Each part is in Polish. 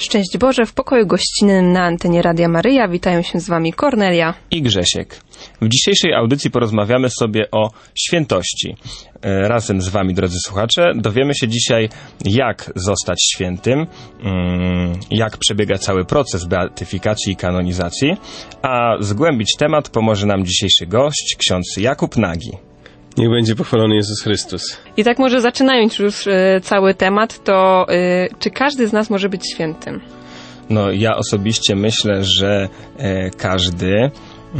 Szczęść Boże, w pokoju gościnnym na antenie Radia Maryja witają się z Wami Kornelia i Grzesiek. W dzisiejszej audycji porozmawiamy sobie o świętości. Razem z Wami, drodzy słuchacze, dowiemy się dzisiaj, jak zostać świętym, jak przebiega cały proces beatyfikacji i kanonizacji, a zgłębić temat pomoże nam dzisiejszy gość, ksiądz Jakub Nagi. Niech będzie pochwalony Jezus Chrystus. I tak może zaczynając już cały temat, to czy każdy z nas może być świętym? No ja osobiście myślę, że każdy,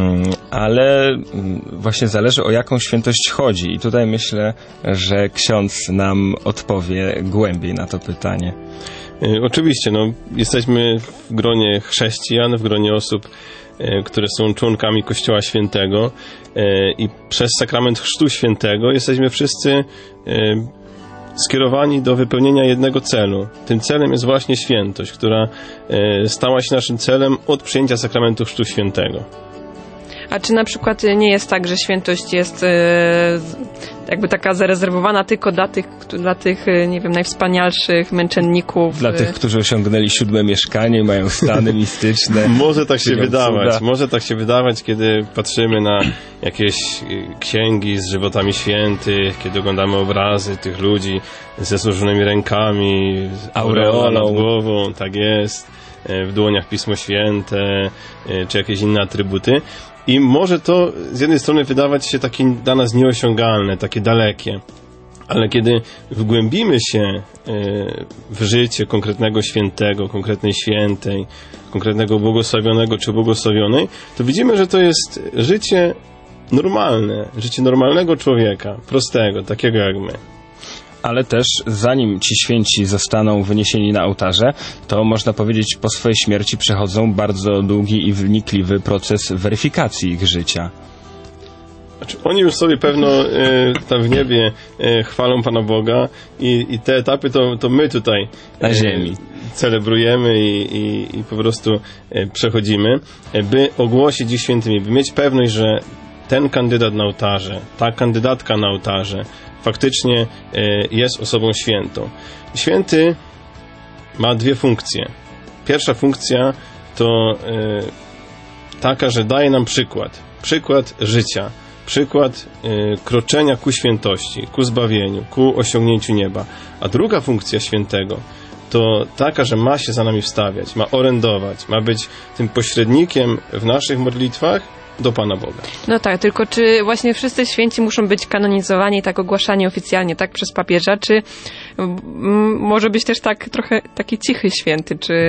ale właśnie zależy, o jaką świętość chodzi. I tutaj myślę, że ksiądz nam odpowie głębiej na to pytanie. Oczywiście, jesteśmy w gronie chrześcijan, w gronie osób, które są członkami Kościoła Świętego i przez sakrament Chrztu Świętego jesteśmy wszyscy skierowani do wypełnienia jednego celu. Tym celem jest właśnie świętość, która stała się naszym celem od przyjęcia sakramentu Chrztu Świętego. A czy na przykład nie jest tak, że świętość jest jakby taka zarezerwowana tylko dla tych, nie wiem, najwspanialszych męczenników? Dla tych, którzy osiągnęli 7. mieszkanie, mają stany mistyczne. Może tak się wydawać, kiedy patrzymy na jakieś księgi z żywotami świętych, kiedy oglądamy obrazy tych ludzi ze złożonymi rękami, aureolą nad głową, tak jest, w dłoniach Pismo Święte, czy jakieś inne atrybuty. I może to z jednej strony wydawać się takie dla nas nieosiągalne, takie dalekie, ale kiedy wgłębimy się w życie konkretnego świętego, konkretnej świętej, konkretnego błogosławionego czy błogosławionej, to widzimy, że to jest życie normalne, życie normalnego człowieka, prostego, takiego jak my. Ale też zanim ci święci zostaną wyniesieni na ołtarze, to można powiedzieć, po swojej śmierci przechodzą bardzo długi i wnikliwy proces weryfikacji ich życia. Znaczy, oni już sobie pewno tam w niebie chwalą Pana Boga i te etapy to my tutaj na ziemi celebrujemy i po prostu przechodzimy, by ogłosić ich świętymi, by mieć pewność, że ten kandydat na ołtarze, ta kandydatka na ołtarze faktycznie jest osobą świętą. Święty ma dwie funkcje. Pierwsza funkcja to taka, że daje nam przykład życia, przykład kroczenia ku świętości, ku zbawieniu, ku osiągnięciu nieba. A druga funkcja świętego to taka, że ma się za nami wstawiać, ma orędować, ma być tym pośrednikiem w naszych modlitwach do Pana Boga. No tak, tylko czy właśnie wszyscy święci muszą być kanonizowani, tak ogłaszani oficjalnie, tak przez papieża, czy może być też tak trochę taki cichy święty, czy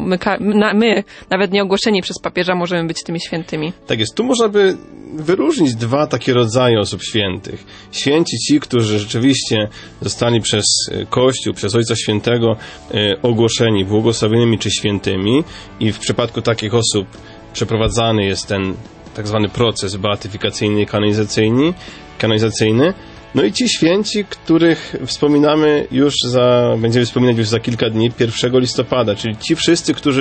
my nawet nie ogłoszeni przez papieża możemy być tymi świętymi? Tak jest. Tu można by wyróżnić dwa takie rodzaje osób świętych. Święci ci, którzy rzeczywiście zostali przez Kościół, przez Ojca Świętego ogłoszeni błogosławionymi czy świętymi i w przypadku takich osób przeprowadzany jest ten tak zwany proces beatyfikacyjny i kanonizacyjny. No i ci święci, których będziemy wspominać już za kilka dni, 1 listopada, czyli ci wszyscy, którzy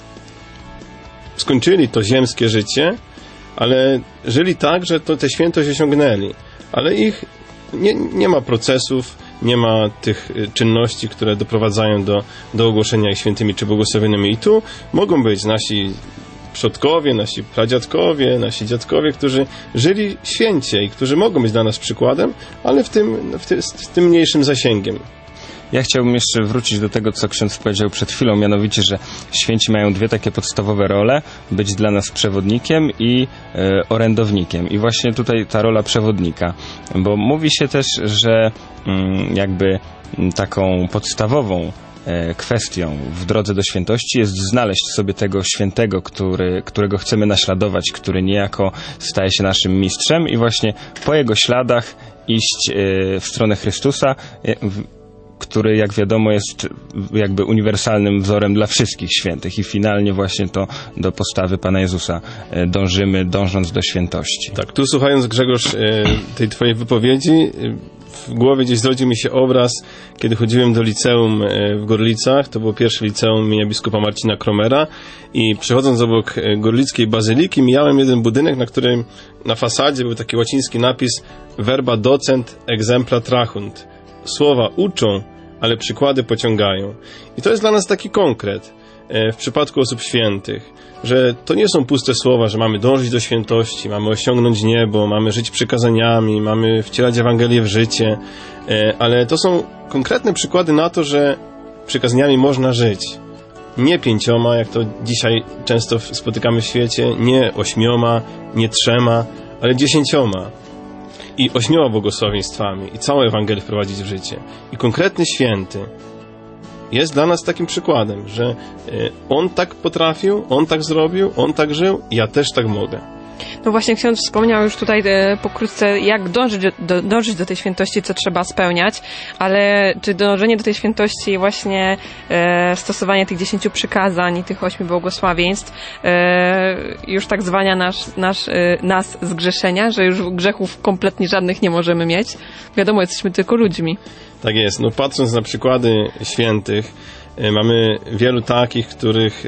skończyli to ziemskie życie, ale żyli tak, że to tę świętość osiągnęli. Ale ich nie ma procesów, nie ma tych czynności, które doprowadzają do ogłoszenia ich świętymi czy błogosławionymi. I tu mogą być nasi przodkowie, nasi pradziadkowie, nasi dziadkowie, którzy żyli święcie i którzy mogą być dla nas przykładem, ale z tym mniejszym zasięgiem. Ja chciałbym jeszcze wrócić do tego, co ksiądz powiedział przed chwilą, mianowicie, że święci mają dwie takie podstawowe role, być dla nas przewodnikiem i orędownikiem. I właśnie tutaj ta rola przewodnika, bo mówi się też, że jakby taką podstawową kwestią w drodze do świętości jest znaleźć sobie tego świętego, którego chcemy naśladować, który niejako staje się naszym mistrzem i właśnie po jego śladach iść w stronę Chrystusa, który, jak wiadomo, jest jakby uniwersalnym wzorem dla wszystkich świętych i finalnie właśnie to do postawy Pana Jezusa dążymy, dążąc do świętości. Tak, tu słuchając, Grzegorz, tej twojej wypowiedzi, w głowie gdzieś zrodził mi się obraz, kiedy chodziłem do liceum w Gorlicach, to było pierwsze liceum imienia biskupa Marcina Kromera i przechodząc obok gorlickiej bazyliki mijałem jeden budynek, na którym na fasadzie był taki łaciński napis verba docent exempla trahunt. Słowa uczą, ale przykłady pociągają. I to jest dla nas taki konkret. w przypadku osób świętych, że to nie są puste słowa, że mamy dążyć do świętości, mamy osiągnąć niebo, mamy żyć przykazaniami, mamy wcielać Ewangelię w życie, ale to są konkretne przykłady na to, że przykazaniami można żyć. Nie 5, jak to dzisiaj często spotykamy w świecie, nie 8, nie 3, ale 10 i 8 błogosławieństwami i całą Ewangelię wprowadzić w życie. I konkretny święty jest dla nas takim przykładem, że on tak potrafił, on tak zrobił, on tak żył, ja też tak mogę. No właśnie ksiądz wspomniał już tutaj pokrótce, jak dążyć do tej świętości, co trzeba spełniać, ale czy dążenie do tej świętości, właśnie stosowanie tych 10 przykazań i tych 8 błogosławieństw już tak zwalnia nas z grzeszenia, że już grzechów kompletnie żadnych nie możemy mieć? Wiadomo, jesteśmy tylko ludźmi. Tak jest. No patrząc na przykłady świętych, mamy wielu takich, których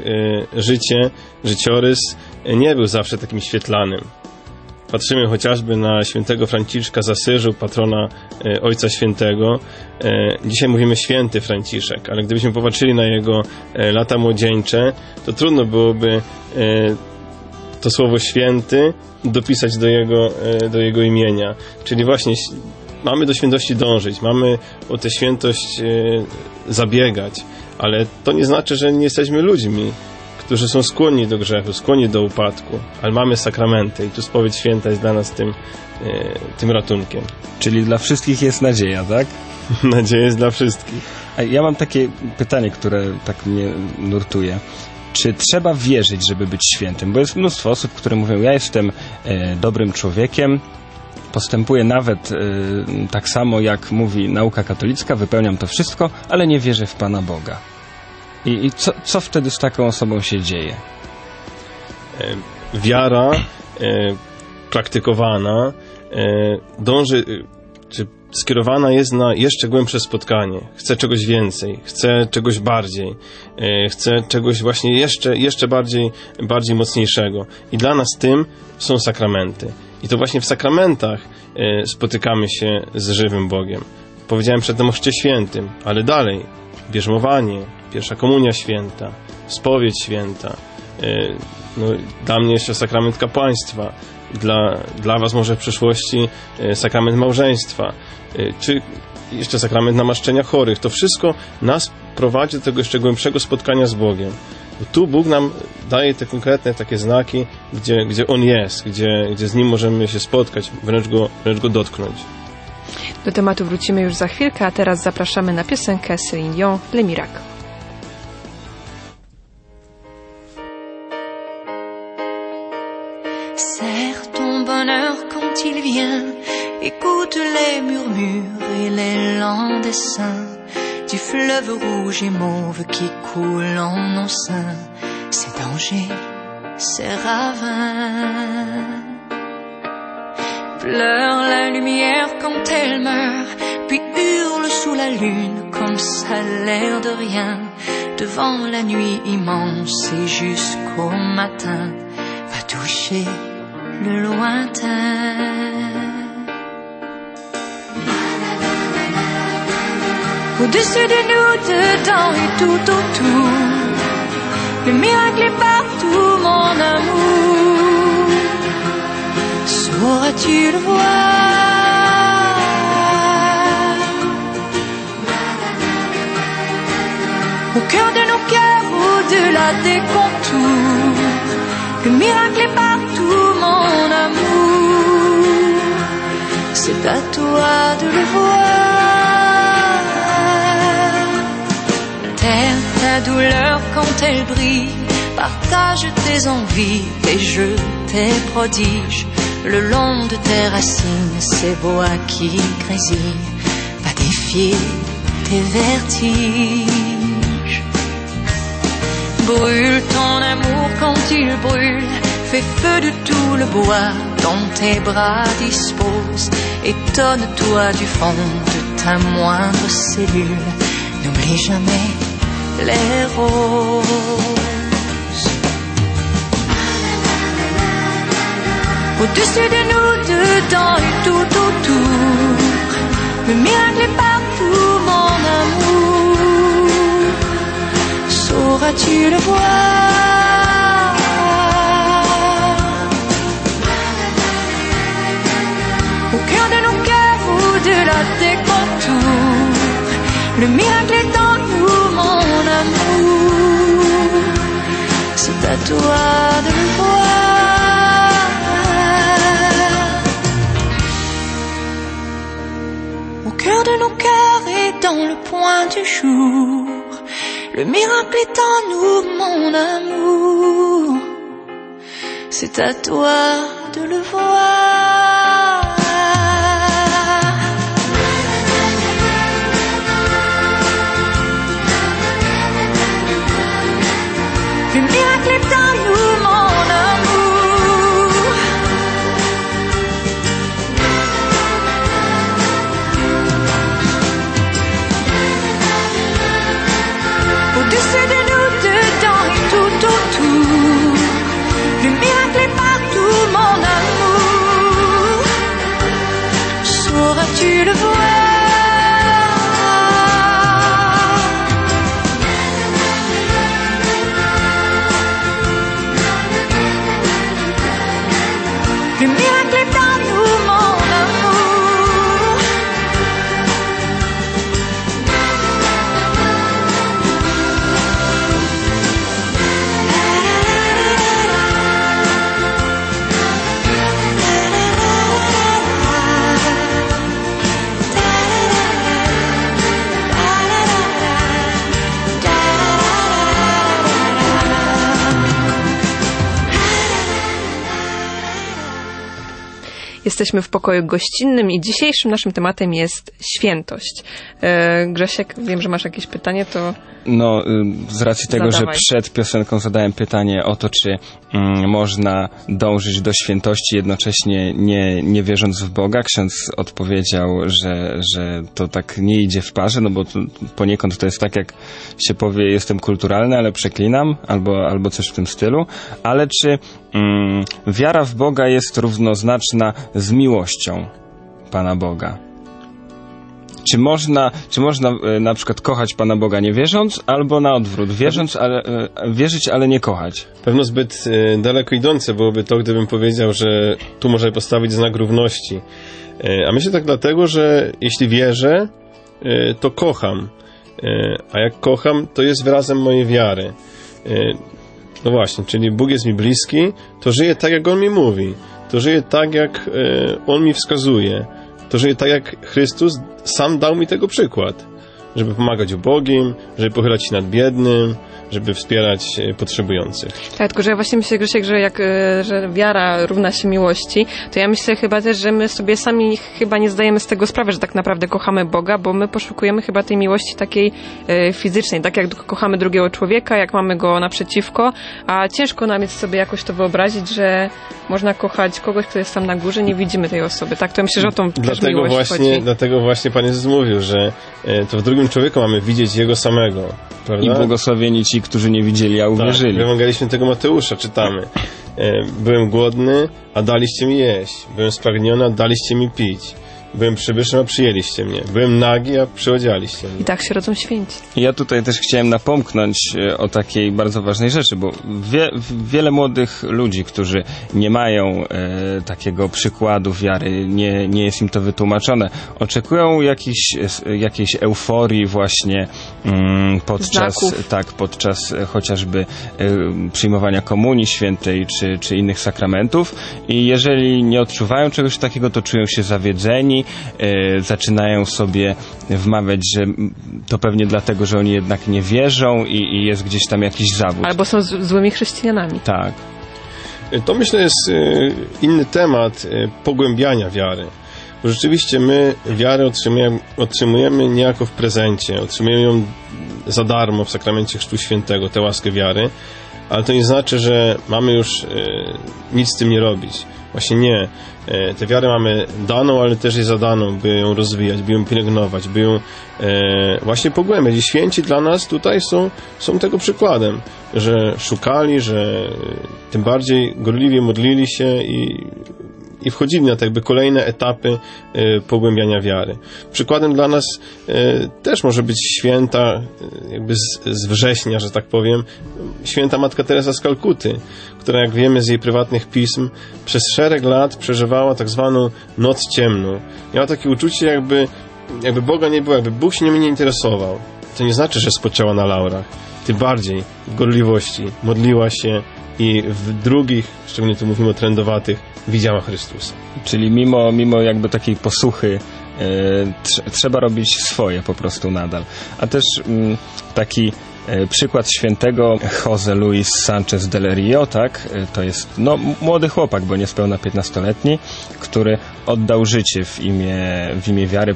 życiorys nie był zawsze takim świetlanym. Patrzymy chociażby na świętego Franciszka z Asyżu, patrona Ojca Świętego. Dzisiaj mówimy święty Franciszek, ale gdybyśmy popatrzyli na jego lata młodzieńcze, to trudno byłoby to słowo święty dopisać do jego imienia. Czyli właśnie mamy do świętości dążyć, mamy o tę świętość zabiegać, ale to nie znaczy, że nie jesteśmy ludźmi, którzy są skłonni do grzechu, skłonni do upadku, ale mamy sakramenty i tu spowiedź święta jest dla nas tym ratunkiem. Czyli dla wszystkich jest nadzieja, tak? Nadzieja jest dla wszystkich. A ja mam takie pytanie, które tak mnie nurtuje. Czy trzeba wierzyć, żeby być świętym? Bo jest mnóstwo osób, które mówią, ja jestem dobrym człowiekiem, postępuję nawet tak samo, jak mówi nauka katolicka, wypełniam to wszystko, ale nie wierzę w Pana Boga. I co wtedy z taką osobą się dzieje? Wiara praktykowana dąży, czy skierowana jest na jeszcze głębsze spotkanie. Chce czegoś więcej, chce czegoś bardziej, chce czegoś właśnie jeszcze bardziej mocniejszego. I dla nas tym są sakramenty. I to właśnie w sakramentach spotykamy się z żywym Bogiem. Powiedziałem przedtem o Chrzcie Świętym, ale dalej bierzmowanie, pierwsza komunia święta, spowiedź święta, dla mnie jeszcze sakrament kapłaństwa, dla was może w przyszłości sakrament małżeństwa, czy jeszcze sakrament namaszczenia chorych. To wszystko nas prowadzi do tego jeszcze głębszego spotkania z Bogiem. Bo tu Bóg nam daje te konkretne takie znaki, gdzie On jest, gdzie z Nim możemy się spotkać, wręcz go dotknąć. Do tematu wrócimy już za chwilkę, a teraz zapraszamy na piosenkę Céline Dion, Les Miracles. Serre ton bonheur quand il vient, écoute les murmures et l'élan des saints du fleuve rouge et mauve qui coule en nos seins, ces dangers, ces ravins. Pleure la lumière quand elle meurt, puis hurle sous la lune comme ça l'air de rien, devant la nuit immense et jusqu'au matin, va toucher le lointain. Au-dessus de nous, dedans et tout autour, le miracle est partout, mon amour. Sauras-tu le voir? Au cœur de nos cœurs, au-delà des contours, le miracle est partout, mon amour. C'est à toi de le voir. Terre ta douleur quand elle brille, partage tes envies, tes jeux, tes prodiges. Le long de tes racines, ces bois qui grésillent, va défier tes vertiges. Brûle ton amour quand il brûle, fais feu de tout le bois dont tes bras disposent. Étonne-toi du fond de ta moindre cellule, n'oublie jamais les roses. Au-dessus de nous, dedans et tout autour, le miracle est partout, mon amour. sauras-tu le voir? Au cœur de nos cœurs, au-delà des contours, le miracle est en nous, mon amour. C'est à toi de le voir. Au cœur de nos cœurs et dans le point du jour, le miracle est en nous, mon amour. C'est à toi de le voir. Le miracle est en nous, mon amour. Au-dessus de nous, dedans et tout autour, le miracle est partout, mon amour. Sauras-tu le voir? Le miracle est en nous, mon amour. Jesteśmy w pokoju gościnnym i dzisiejszym naszym tematem jest świętość. Grzesiek, wiem, że masz jakieś pytanie, to... No, z racji tego, zadawaj. że przed piosenką zadałem pytanie o to, czy można dążyć do świętości jednocześnie nie wierząc w Boga, ksiądz odpowiedział, że to tak nie idzie w parze, no bo poniekąd to jest tak, jak się powie, jestem kulturalny, ale przeklinam, albo coś w tym stylu. Ale czy wiara w Boga jest równoznaczna z miłością Pana Boga? Czy można na przykład kochać Pana Boga nie wierząc, albo na odwrót, wierzyć, ale nie kochać? Pewno zbyt daleko idące byłoby to, gdybym powiedział, że tu można postawić znak równości. A myślę tak dlatego, że jeśli wierzę, to kocham. A jak kocham, to jest wyrazem mojej wiary. No właśnie, czyli Bóg jest mi bliski, to żyję tak, jak On mi mówi. To żyję tak, jak On mi wskazuje. To żyję tak, jak Chrystus sam dał mi tego przykład. Żeby pomagać ubogim, żeby pochylać się nad biednym, żeby wspierać potrzebujących. Tak, tylko że ja właśnie myślę, Grzesiek, że wiara równa się miłości, to ja myślę chyba też, że my sobie sami chyba nie zdajemy z tego sprawy, że tak naprawdę kochamy Boga, bo my poszukujemy chyba tej miłości takiej fizycznej, tak jak kochamy drugiego człowieka, jak mamy go naprzeciwko, a ciężko nam jest sobie jakoś to wyobrazić, że można kochać kogoś, kto jest tam na górze, nie widzimy tej osoby, tak? To myślę, że o tą też miłość chodzi. Dlatego właśnie Pan Jezus mówił, że to w drugim człowieku mamy widzieć Jego samego, prawda? I błogosławieni ci, którzy nie widzieli, a uwierzyli. Tak, w Ewangelii Świętego Mateusza czytamy: byłem głodny, a daliście mi jeść. Byłem spragniony, a daliście mi pić. Byłem przybyszem, a przyjęliście mnie. Byłem nagi, a przyodzialiście mnie. I tak się rodzą święci. Ja tutaj też chciałem napomknąć o takiej bardzo ważnej rzeczy, bo wiele młodych ludzi, którzy nie mają takiego przykładu wiary, nie jest im to wytłumaczone, oczekują jakiejś euforii właśnie podczas chociażby przyjmowania komunii świętej czy innych sakramentów, i jeżeli nie odczuwają czegoś takiego, to czują się zawiedzeni, zaczynają sobie wmawiać, że to pewnie dlatego, że oni jednak nie wierzą i jest gdzieś tam jakiś zawód. Albo są złymi chrześcijanami. Tak. To myślę jest inny temat pogłębiania wiary. Bo rzeczywiście my wiarę otrzymujemy niejako w prezencie, otrzymujemy ją za darmo w sakramencie Chrztu Świętego, tę łaskę wiary, ale to nie znaczy, że mamy już nic z tym nie robić. Właśnie nie. Tę wiarę mamy daną, ale też jest zadaną, by ją rozwijać, by ją pielęgnować, by ją właśnie pogłębiać. I święci dla nas tutaj są tego przykładem, że szukali, że tym bardziej gorliwie modlili się i i wchodzili na te jakby kolejne etapy pogłębiania wiary. Przykładem dla nas też może być święta jakby z września, że tak powiem, święta Matka Teresa z Kalkuty, która, jak wiemy z jej prywatnych pism, przez szereg lat przeżywała tak zwaną noc ciemną. Miała takie uczucie, jakby Boga nie było, jakby Bóg się nimi nie interesował. To nie znaczy, że spoczęła na laurach. Tym bardziej w gorliwości modliła się i w drugich, szczególnie tu mówimy o trędowatych, widziała Chrystusa. Czyli mimo jakby takiej posłuchy trzeba robić swoje po prostu nadal. A też taki przykład świętego José Luis Sánchez del Rio, tak? To jest młody chłopak, bo niespełna 15-letni, który oddał życie w imię wiary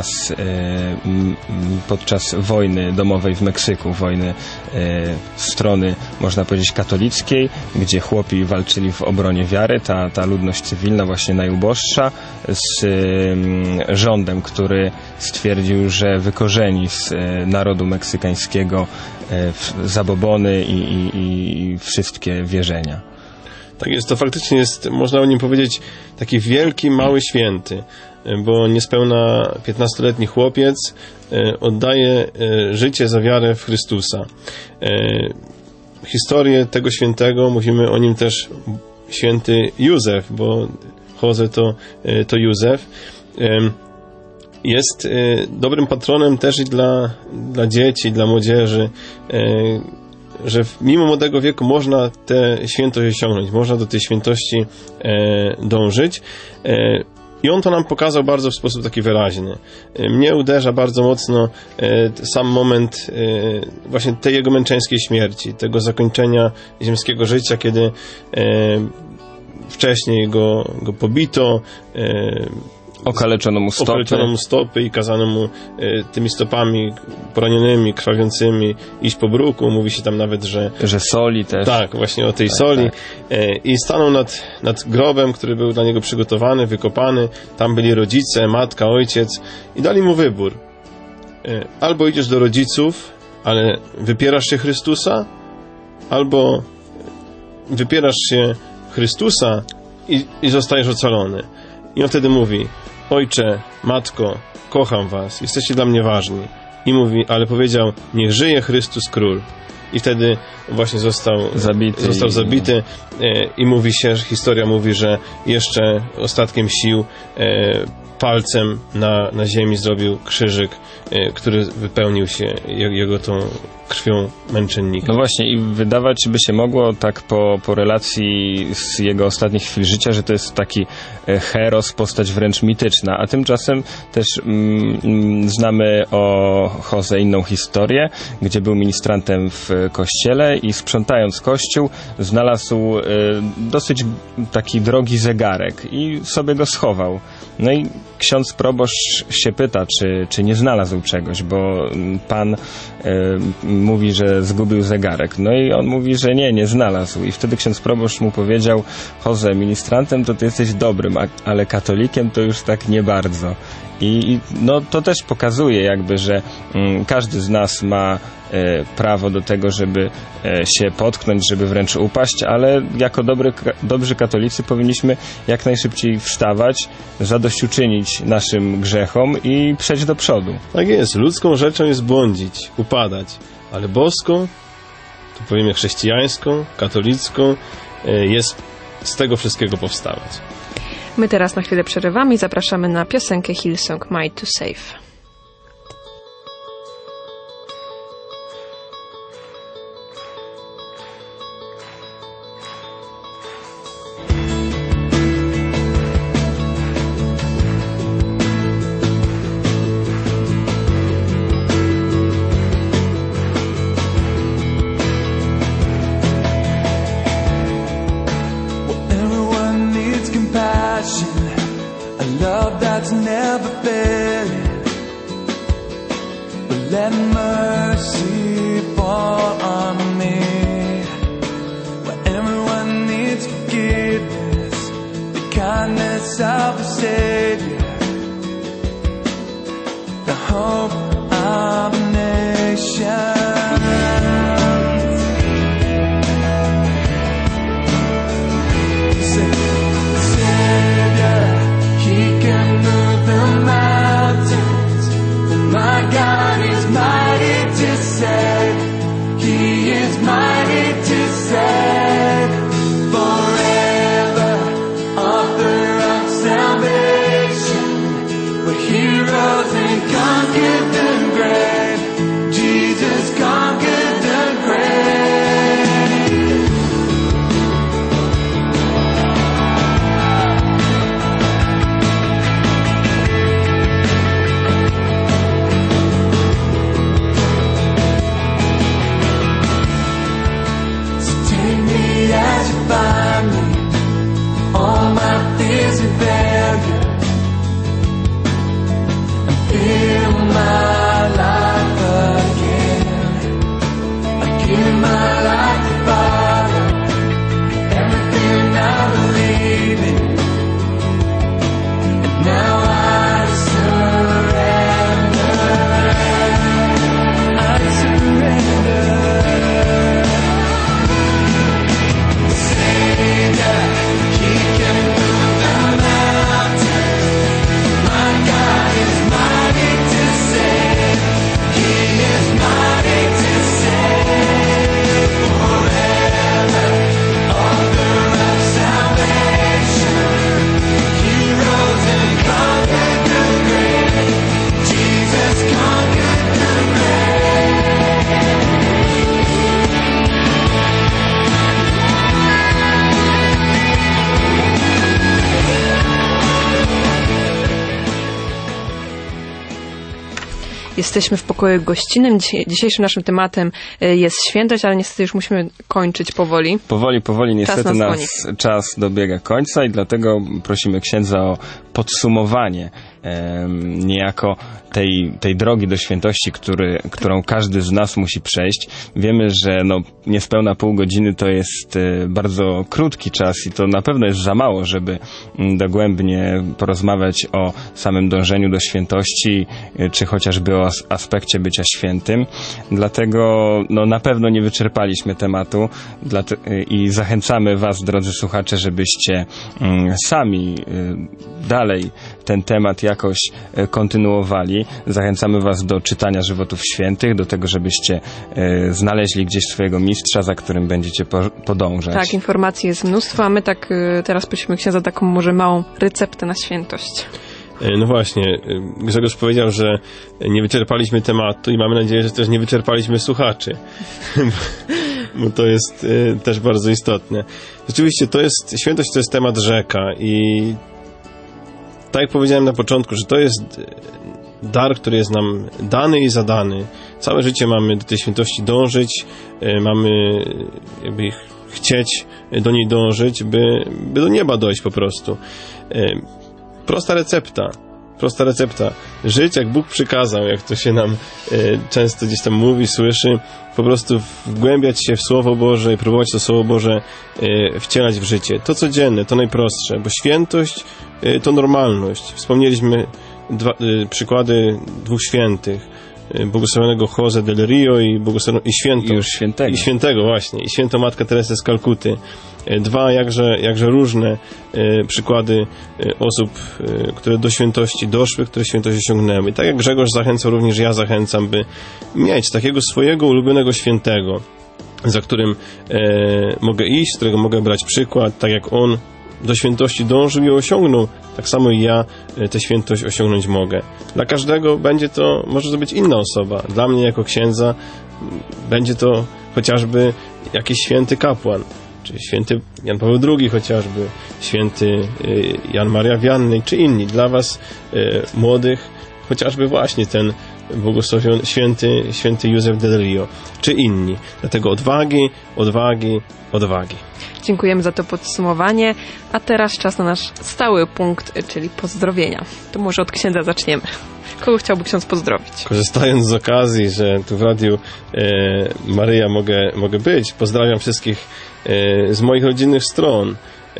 podczas wojny domowej w Meksyku, wojny strony, można powiedzieć, katolickiej, gdzie chłopi walczyli w obronie wiary, ta ludność cywilna, właśnie najuboższa, z rządem, który stwierdził, że wykorzeni z narodu meksykańskiego zabobony i wszystkie wierzenia. Tak jest, to faktycznie jest, można o nim powiedzieć, taki wielki, mały święty, bo niespełna 15-letni chłopiec oddaje życie za wiarę w Chrystusa. Historię tego świętego, mówimy o nim też święty Józef, bo José to Józef. Jest dobrym patronem też i dla dzieci, dla młodzieży, że mimo młodego wieku można tę świętość osiągnąć, można do tej świętości dążyć. I on to nam pokazał bardzo w sposób taki wyraźny. Mnie uderza bardzo mocno sam moment właśnie tej jego męczeńskiej śmierci, tego zakończenia ziemskiego życia, kiedy wcześniej go pobito, okaleczono mu stopy i kazano mu tymi stopami poranionymi, krwawiącymi iść po bruku. Mówi się tam nawet, że soli też. Tak, właśnie o tej soli. Tak. I stanął nad grobem, który był dla niego przygotowany, wykopany. Tam byli rodzice, matka, ojciec i dali mu wybór. Albo idziesz do rodziców, ale wypierasz się Chrystusa, albo wypierasz się Chrystusa i zostajesz ocalony. I on wtedy mówi: ojcze, matko, kocham was, jesteście dla mnie ważni. I mówi, ale powiedział: niech żyje Chrystus Król. I wtedy właśnie został zabity i mówi się, historia mówi, że jeszcze ostatkiem sił palcem na ziemi zrobił krzyżyk, który wypełnił się jego tą krwią męczennika. No właśnie, i wydawać by się mogło tak po relacji z jego ostatnich chwil życia, że to jest taki heros, postać wręcz mityczna, a tymczasem też znamy o José inną historię, gdzie był ministrantem w kościele i sprzątając kościół znalazł dosyć taki drogi zegarek i sobie go schował. No i ksiądz proboszcz się pyta, czy nie znalazł czegoś, bo pan mówi, że zgubił zegarek. No i on mówi, że nie znalazł. I wtedy ksiądz proboszcz mu powiedział: José, ministrantem to ty jesteś dobrym, ale katolikiem to już tak nie bardzo. I no to też pokazuje jakby, że każdy z nas ma prawo do tego, żeby się potknąć, żeby wręcz upaść, ale jako dobrzy katolicy powinniśmy jak najszybciej wstawać, zadośćuczynić naszym grzechom i przejść do przodu. Tak jest. Ludzką rzeczą jest błądzić, upadać, ale boską, tu powiemy chrześcijańską, katolicką, jest z tego wszystkiego powstawać. My teraz na chwilę przerywamy i zapraszamy na piosenkę Hillsong Made to Save. Let mercy fall on me. Where everyone needs forgiveness, the kindness of the Savior, the hope of a nation. Savior. Jesteśmy w pokoju gościnnym. Dzisiejszym naszym tematem jest świętość, ale niestety już musimy kończyć powoli. Powoli niestety czas dobiega końca i dlatego prosimy księdza o podsumowanie niejako tej drogi do świętości, którą każdy z nas musi przejść. Wiemy, że niespełna pół godziny to jest bardzo krótki czas i to na pewno jest za mało, żeby dogłębnie porozmawiać o samym dążeniu do świętości, czy chociażby o aspekcie bycia świętym. Dlatego na pewno nie wyczerpaliśmy tematu i zachęcamy Was, drodzy słuchacze, żebyście sami dalej ten temat jakoś kontynuowali. Zachęcamy Was do czytania żywotów świętych, do tego, żebyście znaleźli gdzieś swojego mistrza, za którym będziecie podążać. Tak, informacji jest mnóstwo, a my tak teraz prosimy księdza taką może małą receptę na świętość. No właśnie, Grzegorz powiedział, że nie wyczerpaliśmy tematu i mamy nadzieję, że też nie wyczerpaliśmy słuchaczy, bo to jest też bardzo istotne. Rzeczywiście świętość to jest temat rzeka i tak jak powiedziałem na początku, że to jest dar, który jest nam dany i zadany. Całe życie mamy do tej świętości dążyć, mamy jakby chcieć do niej dążyć, by do nieba dojść po prostu. Prosta recepta. Żyć jak Bóg przykazał, jak to się nam często gdzieś tam mówi, słyszy. Po prostu wgłębiać się w Słowo Boże i próbować to Słowo Boże wcielać w życie. To codzienne, to najprostsze, bo świętość to normalność. Wspomnieliśmy przykłady dwóch świętych, błogosławionego José del Rio i świętego właśnie, i świętą Matkę Teresę z Kalkuty. Dwa jakże różne przykłady osób, które do świętości doszły, które świętość osiągnęły. I tak jak Grzegorz zachęcał, również ja zachęcam, by mieć takiego swojego ulubionego świętego, za którym mogę iść, z którego mogę brać przykład, tak jak on do świętości dążył i osiągnął, tak samo i ja tę świętość osiągnąć mogę. Dla każdego może to być inna osoba. Dla mnie jako księdza będzie to chociażby jakiś święty kapłan, czy święty Jan Paweł II chociażby, święty Jan Maria Wianny, czy inni. Dla was młodych chociażby właśnie ten błogosławiony święty Józef del Rio, czy inni. Dlatego odwagi. Dziękujemy za to podsumowanie, a teraz czas na nasz stały punkt, czyli pozdrowienia. To może od księdza zaczniemy. Kogo chciałby ksiądz pozdrowić? Korzystając z okazji, że tu w Radiu Maryja mogę być, pozdrawiam wszystkich z moich rodzinnych stron,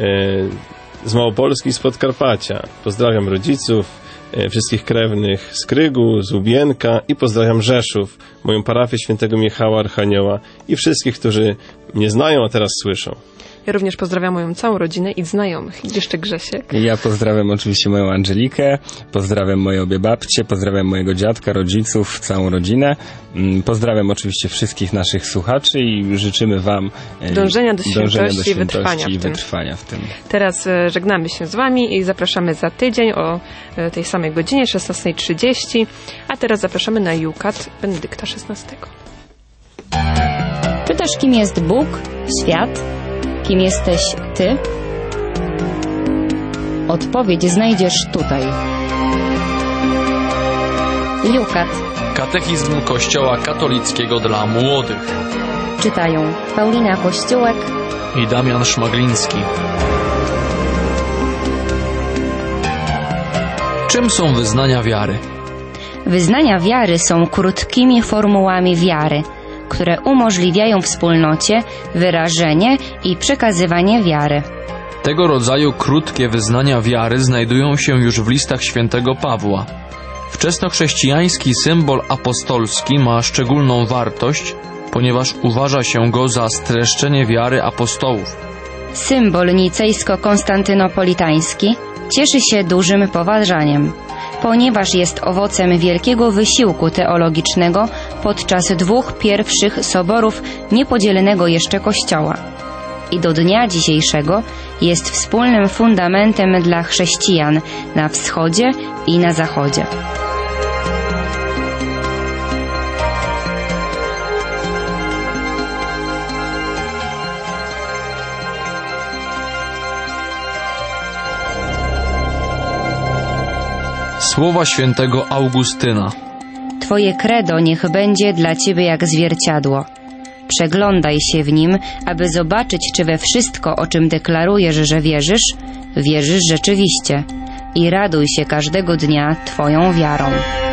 z Małopolski i z Podkarpacia. Pozdrawiam rodziców, wszystkich krewnych z Krygu, z Łubienka i pozdrawiam Rzeszów, moją parafię świętego Michała Archanioła i wszystkich, którzy mnie znają, a teraz słyszą. Ja również pozdrawiam moją całą rodzinę i znajomych. I jeszcze Grzesiek. Ja pozdrawiam oczywiście moją Angelikę, pozdrawiam moje obie babcie, pozdrawiam mojego dziadka, rodziców, całą rodzinę. Pozdrawiam oczywiście wszystkich naszych słuchaczy i życzymy wam dążenia do świętości i wytrwania w tym. Teraz żegnamy się z wami i zapraszamy za tydzień o tej samej godzinie, 16:30. A teraz zapraszamy na Jukat Benedykta XVI. Pytasz, kim jest Bóg, świat? Kim jesteś ty? Odpowiedź znajdziesz tutaj. Jukat. Katechizm Kościoła katolickiego dla młodych. Czytają Paulina Kościółek i Damian Szmagliński. Czym są wyznania wiary? Wyznania wiary są krótkimi formułami wiary, które umożliwiają wspólnocie wyrażenie i przekazywanie wiary. Tego rodzaju krótkie wyznania wiary znajdują się już w listach świętego Pawła. Wczesnochrześcijański symbol apostolski ma szczególną wartość, ponieważ uważa się go za streszczenie wiary apostołów. Symbol nicejsko-konstantynopolitański cieszy się dużym poważaniem, ponieważ jest owocem wielkiego wysiłku teologicznego podczas dwóch pierwszych soborów niepodzielonego jeszcze Kościoła i do dnia dzisiejszego jest wspólnym fundamentem dla chrześcijan na wschodzie i na zachodzie. Słowa świętego Augustyna. Twoje credo niech będzie dla Ciebie jak zwierciadło. Przeglądaj się w nim, aby zobaczyć, czy we wszystko, o czym deklarujesz, że wierzysz, wierzysz rzeczywiście. I raduj się każdego dnia Twoją wiarą.